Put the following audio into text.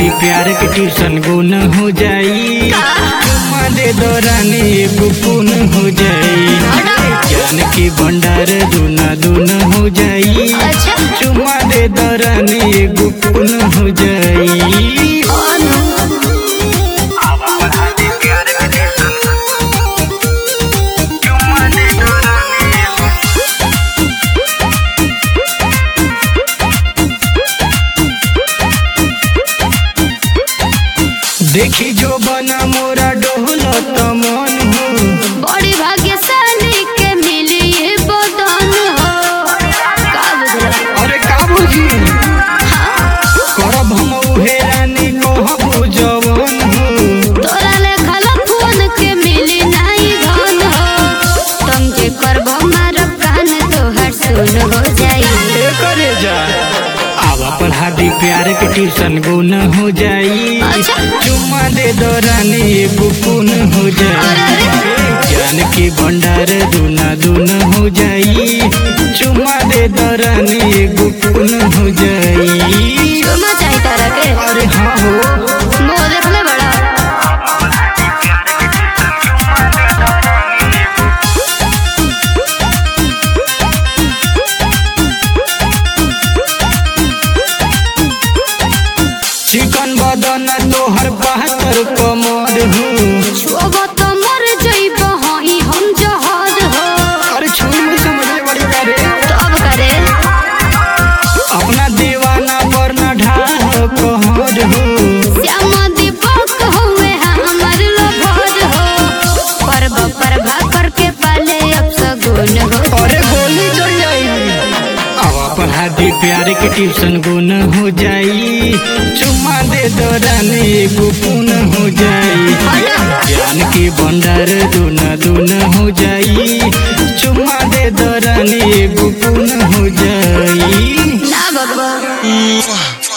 दी प्यार के ट्यूशन गुण हो जाई, चुम्मा दे दो रानी एगो गुण हो जाई, ज्ञान की भंडार दूना दूना हो जाई, चुम्मा दे दो रानी एगो गुण हो जाई। देखी जो बना मोरा डोहला तमन हो, बड़ी भाग्यशाली के मिली ये बदन हो। अरे का बुझी करब हम उहे रानी कहबो जवन हो, तोरा लेखा फोन के मिली नहीं धन हो, तुम जे करब हमारा कान तोहर सुन हो जाई। करे जा आवा पढ़ा दी प्यार के ट्यूशन गुण हो जाई, चुम्मा दे दो रानी एगो गुण हो जाई, ज्ञान की भंडार दूना दूना हो जाई, चुम्मा दे दो रानी एगो गुण हो जाई। चुम्मा चाहिए तारा के? अरे हाँ हो मुँह देखले बड़ा चिकन बदन तोहर 72 कमर हो, छुब तो मर जइब हई हम जहर हो। अरे छोड़ में समझले बड़ी करे तब करे अपना दीवाना पर न ढाह कहर हो, श्यामा दीपक हुए हमर लभर हो, प्रभा करके पाले अब सगुन हो। अरे गोली चल जाई आवा पढ़ा दी प्यार के ट्यूशन गुण हो जाई, चुम्मा दे दो रानी एगो गुण हो जाई, ज्ञान की भंडार दूना दूना हो जाई, चुम्मा दे दो रानी एगो गुण हो जाई। ना भगवान